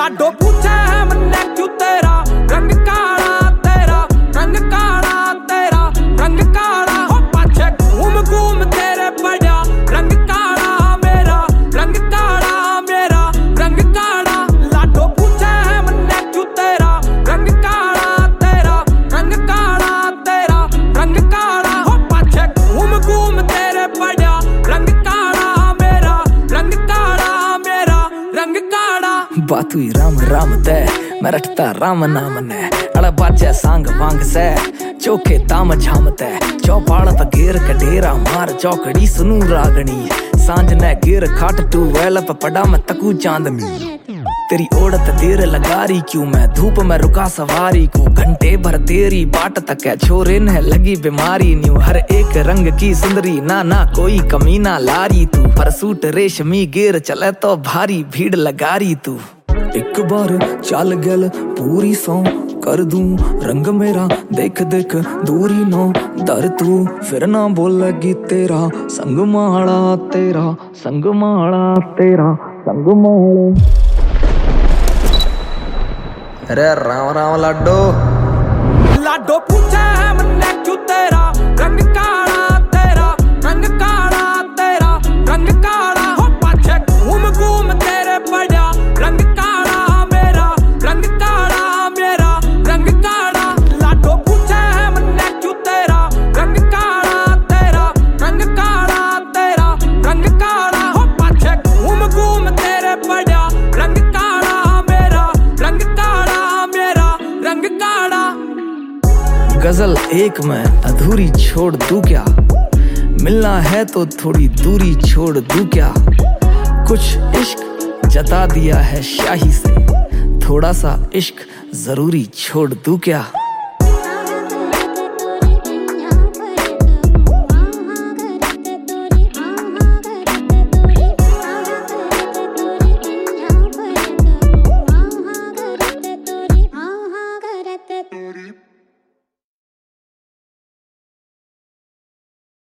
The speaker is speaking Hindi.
लाडो पूछे है मन्ने क्यों तेरा रंग काला, तेरा रंग काला, तेरा रंग काला। हो पाछे घूम घूम तेरे पड़ा रंग काला मेरा, रंग काला मेरा, रंग काला। लाडो पूछे है मन्ने क्यों तेरा रंग काला, तेरा रंग काला, तेरा रंग काला। हो पाछे घूम घूम तेरे पड़ा रंग काला मेरा, रंग काला मेरा, रंग काला। बात हुई राम राम तय, मैं रटता राम नाम ने अड़ा बाजा सांग वांग से चौके ताम झाम तय। चौपाड़ त गेर कडेरा मार चौकड़ी सुनू रागणी, सांझ ने गेर खाट टू वेल पड़ा मैं तकू चांदनी। तेरी ओढ़त देर लगारी क्यों मैं धूप में रुका सवारी को, घंटे भर तेरी बाट तक है छोरे ने लगी बीमारी न्यू। हर एक रंग की सुंदरी ना ना कोई कमी ना लारी तू, पर सूट रेशमी गेर चले तो भारी भीड़ लगारी तू। एक बार चल गल पूरी सौ कर दूं रंग मेरा देख देख दूरी नो दर तू, फिर ना बोलेगी तेरा संग माला, तेरा संग माला, तेरा संग माला। अरे राम राम लाडो। लाडो पूछे है मन्ने क्यों तेरा रंग काला, तेरा रंग काला, तेरा रंग काला। हो पाछे घूम घूम तेरे पड़ा रंग काला मेरा, रंग काला मेरा, रंग काला। लाडो पूछे है मन्ने क्यों तेरा रंग काला, तेरा रंग काला, तेरा रंग काला। हो पाछे घूम घूम तेरे पड़ा रंग काला मेरा, रंग काला मेरा, रंग काला। गजल एक मैं अधूरी छोड़ दूं क्या, मिलना है तो थोड़ी दूरी छोड़ दूं क्या। कुछ इश्क जता दिया है शाही से, थोड़ा सा इश्क जरूरी छोड़ दूं क्या।